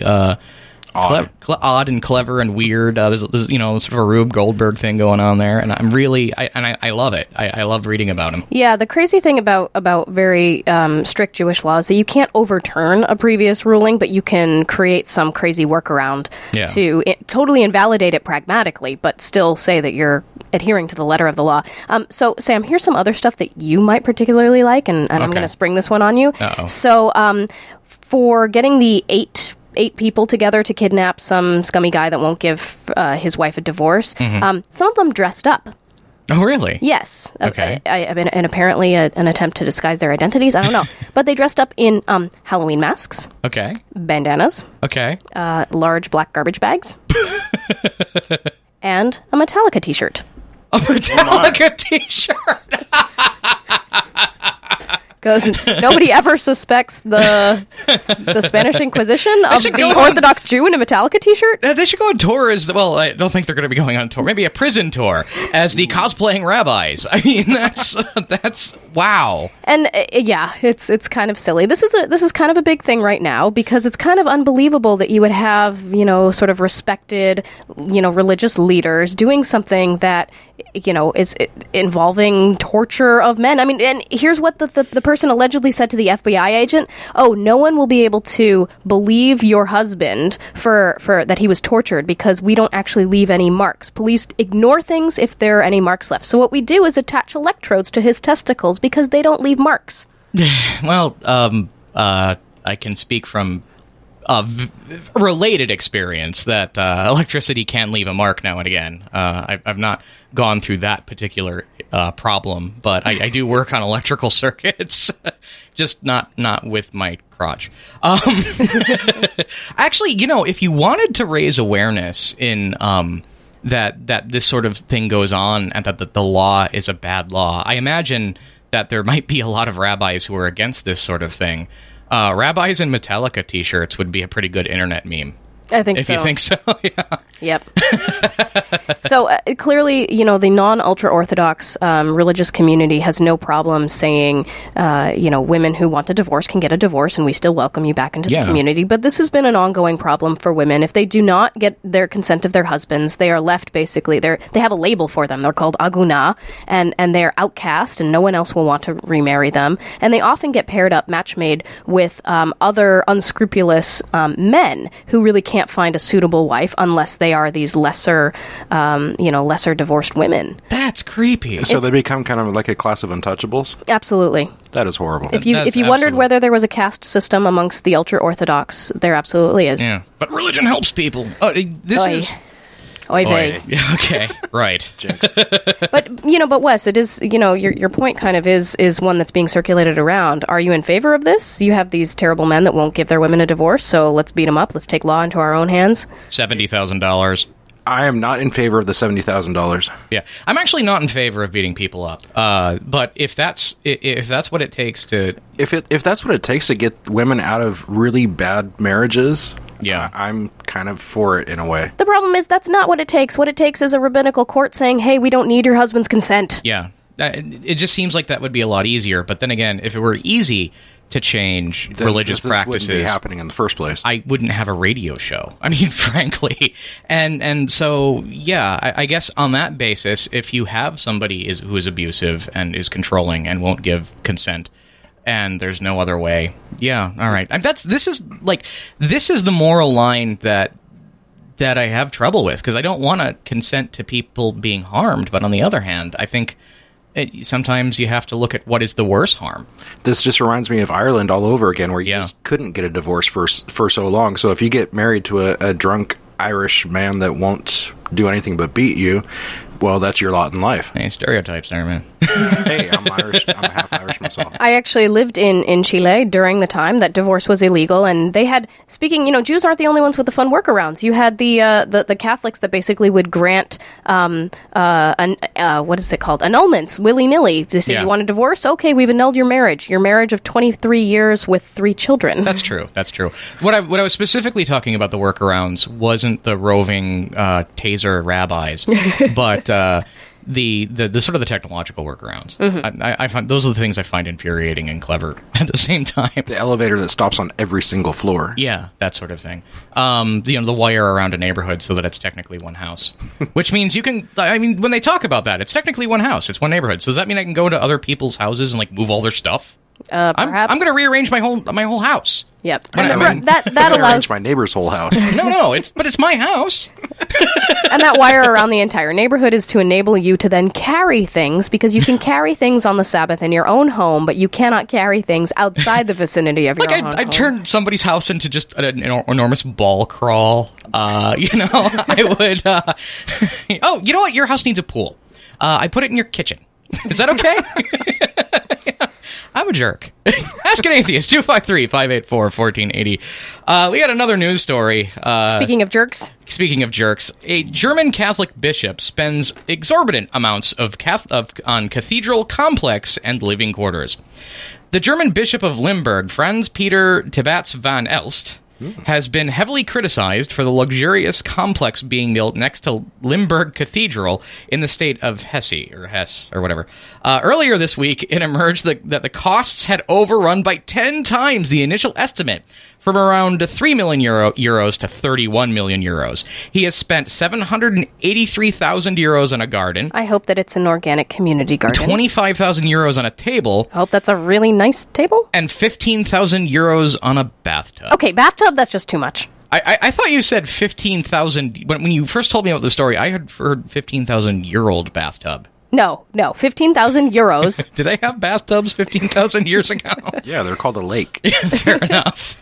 odd and clever and weird. There's sort of a Rube Goldberg thing going on there, and I love it. I love reading about him. Yeah, the crazy thing about very strict Jewish law is that you can't overturn a previous ruling, but you can create some crazy workaround to totally invalidate it pragmatically, but still say that you're adhering to the letter of the law. So, Sam, here's some other stuff that you might particularly like, and I'm going to spring this one on you. Uh-oh. So, for getting the 8 people together to kidnap some scummy guy that won't give his wife a divorce. Some of them dressed up. Oh, really? Yes. Okay. And apparently an attempt to disguise their identities. I don't know. But they dressed up in Halloween masks. Okay. Bandanas. Okay. Large black garbage bags. And a Metallica t-shirt. A Metallica t-shirt! Because nobody ever suspects the Spanish Inquisition of the Orthodox Jew in a Metallica t-shirt? They should go on tour as... Well, I don't think they're going to be going on tour. Maybe a prison tour as the cosplaying rabbis. I mean, that's wow. And it's kind of silly. This is kind of a big thing right now because it's kind of unbelievable that you would have, sort of respected, religious leaders doing something that is involving torture of men. I mean, and here's what the person allegedly said to the FBI agent. Oh, no one will be able to believe your husband for that he was tortured because we don't actually leave any marks. Police ignore things if there are any marks left. So what we do is attach electrodes to his testicles because they don't leave marks. Well, I can speak from related experience that electricity can leave a mark now and again. I've not gone through that particular problem, but I do work on electrical circuits, just not with my crotch. Actually, if you wanted to raise awareness in that this sort of thing goes on and that the law is a bad law, I imagine that there might be a lot of rabbis who are against this sort of thing. Rabbis in Metallica t-shirts would be a pretty good internet meme. I think so. If you think so, yeah. Yep. So clearly, the non-ultra-Orthodox religious community has no problem saying, women who want a divorce can get a divorce, and we still welcome you back into the community. But this has been an ongoing problem for women. If they do not get their consent of their husbands, they are left basically. They have a label for them. They're called aguna, and they're outcast, and no one else will want to remarry them. And they often get paired up, match-made with other unscrupulous men who really can't find a suitable wife unless they are these lesser divorced women. That's creepy. So they become kind of like a class of untouchables? Absolutely. That is horrible. If you wondered whether there was a caste system amongst the ultra-Orthodox, there absolutely is. Yeah. But religion helps people. Oh, this Oy. is... Oy vey. Okay, right. But Wes, it is, your point kind of is one that's being circulated around. Are you in favor of this? You have these terrible men that won't give their women a divorce, so let's beat them up. Let's take law into our own hands. $70,000. I am not in favor of the $70,000. Yeah, I'm actually not in favor of beating people up. But if that's what it takes to, if that's what it takes to get women out of really bad marriages, yeah, I'm kind of for it in a way. The problem is that's not what it takes. What it takes is a rabbinical court saying, "Hey, we don't need your husband's consent." Yeah, it just seems like that would be a lot easier. But then again, if it were easy to change religious practices, wouldn't be happening in the first place. I wouldn't have a radio show. I mean, frankly, and so yeah, I guess on that basis, if you have somebody who is abusive and is controlling and won't give consent, and there's no other way, yeah, all right. This is the moral line that I have trouble with, because I don't want to consent to people being harmed, but on the other hand, I think sometimes you have to look at what is the worst harm. This just reminds me of Ireland all over again, where you just couldn't get a divorce for so long. So if you get married to a drunk Irish man that won't do anything but beat you, well, that's your lot in life. Hey, stereotypes there, man. Hey, I'm Irish. I'm half Irish myself. I actually lived in Chile during the time that divorce was illegal, and they had, Jews aren't the only ones with the fun workarounds. You had the Catholics that basically would grant, what is it called? Annulments, willy-nilly. They say, you want a divorce? Okay, we've annulled your marriage of 23 years with 3 children. That's true. What I was specifically talking about the workarounds wasn't the roving taser rabbis, but the sort of the technological workarounds. Mm-hmm. I find those are the things I find infuriating and clever at the same time. The elevator that stops on every single floor. Yeah, that sort of thing. The wire around a neighborhood so that it's technically one house, which means you can. I mean, when they talk about that, it's technically one house. It's one neighborhood. So does that mean I can go to other people's houses and move all their stuff? Perhaps. I'm going to rearrange my whole house. Yep. That allows my neighbor's whole house. No, it's my house. And that wire around the entire neighborhood is to enable you to then carry things, because you can carry things on the Sabbath in your own home, but you cannot carry things outside the vicinity of your own home. I'd turn somebody's house into just an enormous ball crawl. I would. Oh, you know what? Your house needs a pool. I put it in your kitchen. Is that okay? I'm a jerk. Ask an Atheist, 253-584-1480. We got another news story. Speaking of jerks, a German Catholic bishop spends exorbitant amounts on cathedral complex and living quarters. The German Bishop of Limburg, Franz Peter Tibatz van Elst, has been heavily criticized for the luxurious complex being built next to Limburg Cathedral in the state of Hesse, or whatever. Earlier this week, it emerged that the costs had overrun by 10 times the initial estimate, from around 3 million euros to 31 million euros. He has spent 783,000 euros on a garden. I hope that it's an organic community garden. 25,000 euros on a table. I hope that's a really nice table. And 15,000 euros on a bathtub. Okay, bathtub, that's just too much. I thought you said 15,000. When you first told me about the story, I had heard 15,000-year-old bathtub. No, 15,000 euros. Did they have bathtubs 15,000 years ago? Yeah, they're called a lake. Fair enough.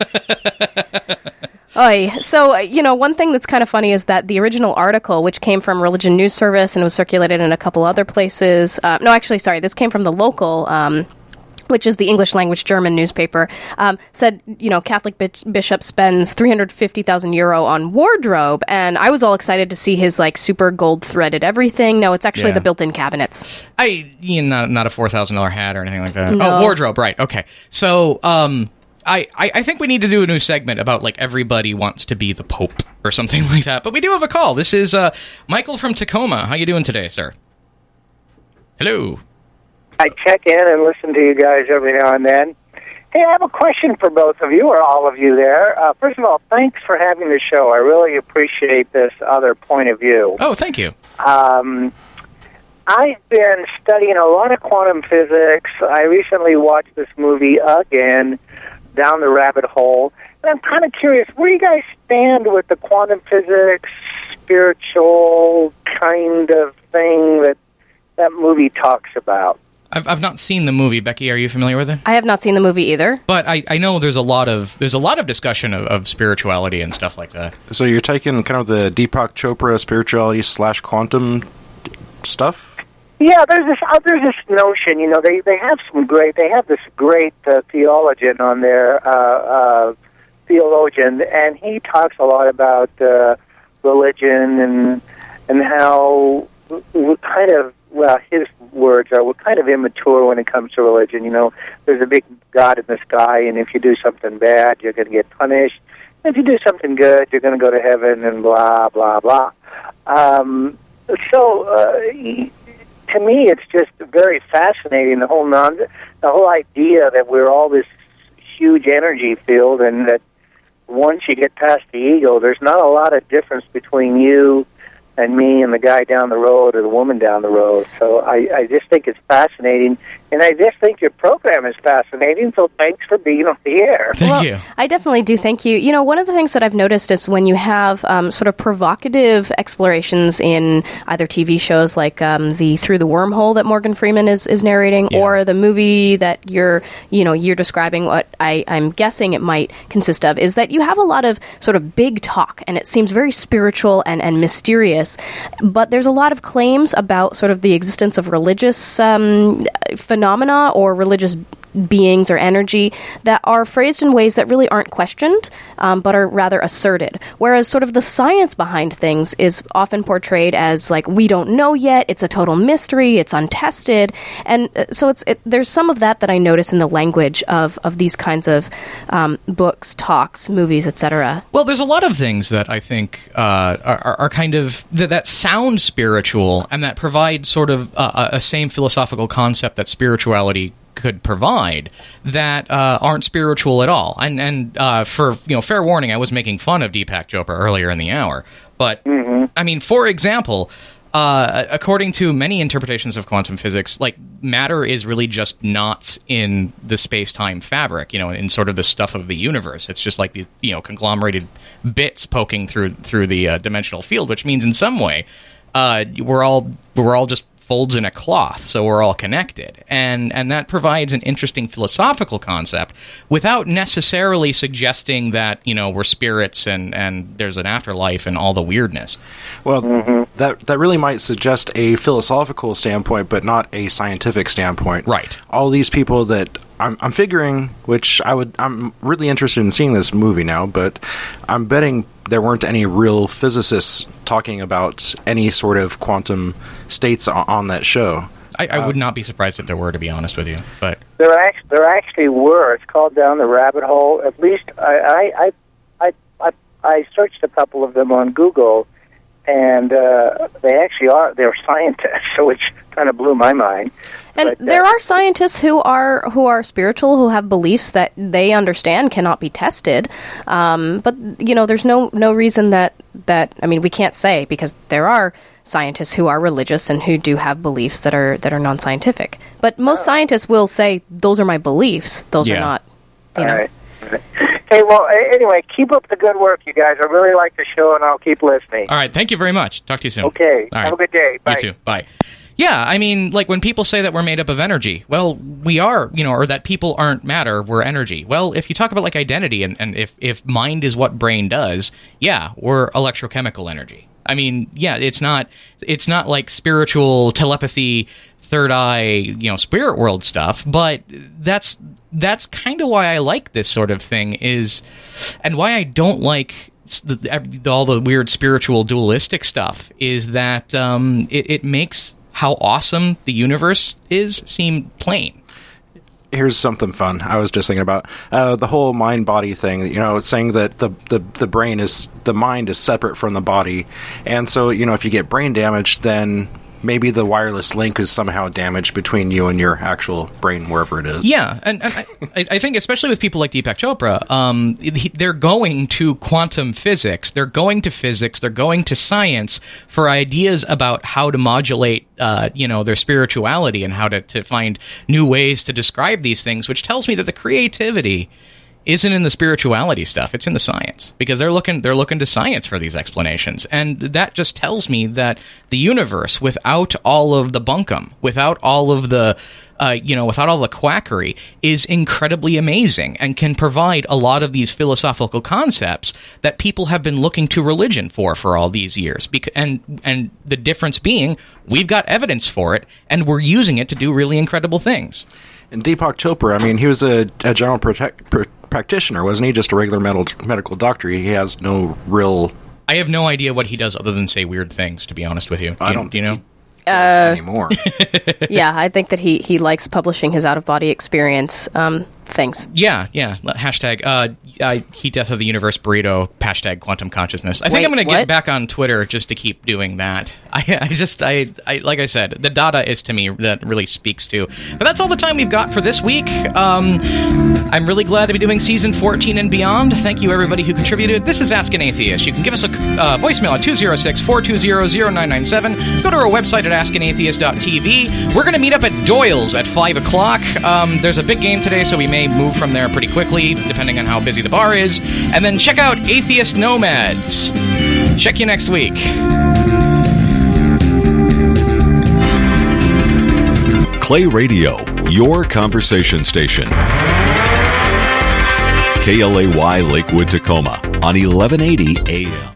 Oy. So, one thing that's kind of funny is that the original article, which came from Religion News Service and was circulated in a couple other places, this came from the local, which is the English-language German newspaper, said, Catholic bishop spends 350,000 euro on wardrobe, and I was all excited to see his, super gold-threaded everything. No, it's actually the built-in cabinets. Not a $4,000 hat or anything like that. No. Oh, wardrobe, right, okay. So, I think we need to do a new segment about, everybody wants to be the Pope or something like that, but we do have a call. This is Michael from Tacoma. How you doing today, sir? Hello. I check in and listen to you guys every now and then. Hey, I have a question for both of you, or all of you there. First of all, thanks for having the show. I really appreciate this other point of view. Oh, thank you. I've been studying a lot of quantum physics. I recently watched this movie again, Down the Rabbit Hole. And I'm kind of curious, where do you guys stand with the quantum physics, spiritual kind of thing that movie talks about? I've not seen the movie. Becky, are you familiar with it? I have not seen the movie either. But I know there's a lot of discussion of spirituality and stuff like that. So you're taking kind of the Deepak Chopra spirituality / quantum stuff? Yeah, there's this notion. They have this great theologian on there, theologian, and he talks a lot about religion and how we're kind of. Well, his words are, we're kind of immature when it comes to religion. There's a big God in the sky, and if you do something bad, you're going to get punished. If you do something good, you're going to go to heaven, and blah, blah, blah. To me, it's just very fascinating, the whole idea that we're all this huge energy field, and that once you get past the ego, there's not a lot of difference between you and me and the guy down the road or the woman down the road. So I just think it's fascinating, and I just think your program is fascinating, so thanks for being on the air. Thank you. I definitely do. Thank you. One of the things that I've noticed is when you have sort of provocative explorations in either TV shows like the Through the Wormhole that Morgan Freeman is narrating, or the movie that you're describing, what I'm guessing it might consist of, is that you have a lot of sort of big talk, and it seems very spiritual and mysterious. But there's a lot of claims about sort of the existence of religious phenomena or religious beings or energy that are phrased in ways that really aren't questioned, but are rather asserted. Whereas sort of the science behind things is often portrayed as we don't know yet, it's a total mystery, it's untested. And so there's some of that I notice in the language of these kinds of books, talks, movies, etc. Well, there's a lot of things that I think are kind of that sound spiritual and that provide sort of a same philosophical concept that spirituality could provide that aren't spiritual at all. And for fair warning, I was making fun of Deepak Chopra earlier in the hour. But I mean, for example, according to many interpretations of quantum physics, matter is really just knots in the space-time fabric, in sort of the stuff of the universe. It's just like the conglomerated bits poking through the dimensional field, which means in some way we're all just folds in a cloth, so we're all connected. And that provides an interesting philosophical concept without necessarily suggesting that, we're spirits and there's an afterlife and all the weirdness. Well, that really might suggest a philosophical standpoint, but not a scientific standpoint. Right. All these people that I'm figuring, which I'm really interested in seeing this movie now, but I'm betting there weren't any real physicists talking about any sort of quantum states on that show. I would not be surprised if there were, to be honest with you. But there actually were. It's called Down the Rabbit Hole. At least I I searched a couple of them on Google, and they're scientists, so which kind of blew my mind. And there are scientists who are spiritual, who have beliefs that they understand cannot be tested. But there's no reason that we can't say, because there are scientists who are religious and who do have beliefs that are non-scientific. But most scientists will say, those are my beliefs. Those are not. All right. Okay, well, anyway, keep up the good work, you guys. I really like the show, and I'll keep listening. All right, thank you very much. Talk to you soon. Okay, all right. Have a good day. Bye. You too. Bye. Yeah, like when people say that we're made up of energy, well, we are, or that people aren't matter, we're energy. Well, if you talk about like identity and if mind is what brain does, yeah, we're electrochemical energy. It's not like spiritual telepathy, third eye, spirit world stuff, but that's kind of why I like this sort of thing and why I don't like all the weird spiritual dualistic stuff is that it makes how awesome the universe is seem plain. Here's something fun I was just thinking about. The whole mind-body thing, saying that the mind is separate from the body. And so, if you get brain damage, then maybe the wireless link is somehow damaged between you and your actual brain, wherever it is. Yeah, and I think especially with people like Deepak Chopra, they're going to quantum physics, they're going to physics, they're going to science for ideas about how to modulate, their spirituality and how to find new ways to describe these things, which tells me that the creativity isn't in the spirituality stuff, it's in the science, because they're looking to science for these explanations. And that just tells me that the universe, without all of the bunkum, without all of the without all the quackery, is incredibly amazing and can provide a lot of these philosophical concepts that people have been looking to religion for all these years. And the difference being, we've got evidence for it, and we're using it to do really incredible things. And Deepak Chopra, he was a general practitioner, wasn't he? Just a regular medical doctor. He has no real... I have no idea what he does other than say weird things, to be honest with you. Do you know? Anymore. Yeah, I think that he likes publishing his out-of-body experience things. Yeah. Hashtag heat death of the universe burrito. Hashtag quantum consciousness. I think I'm going to get back on Twitter just to keep doing that. I like I said, the data is to me that really speaks to. But that's all the time we've got for this week. I'm really glad to be doing season 14 and beyond. Thank you everybody who contributed. This is Ask an Atheist. You can give us a voicemail at 206-420-0997. Go to our website at askanatheist.tv. We're going to meet up at Doyle's at 5 o'clock. There's a big game today, so we may move from there pretty quickly, depending on how busy the bar is. And then check out Atheist Nomads. Check you next week. Clay Radio, your conversation station. KLAY Lakewood, Tacoma on 1180 AM.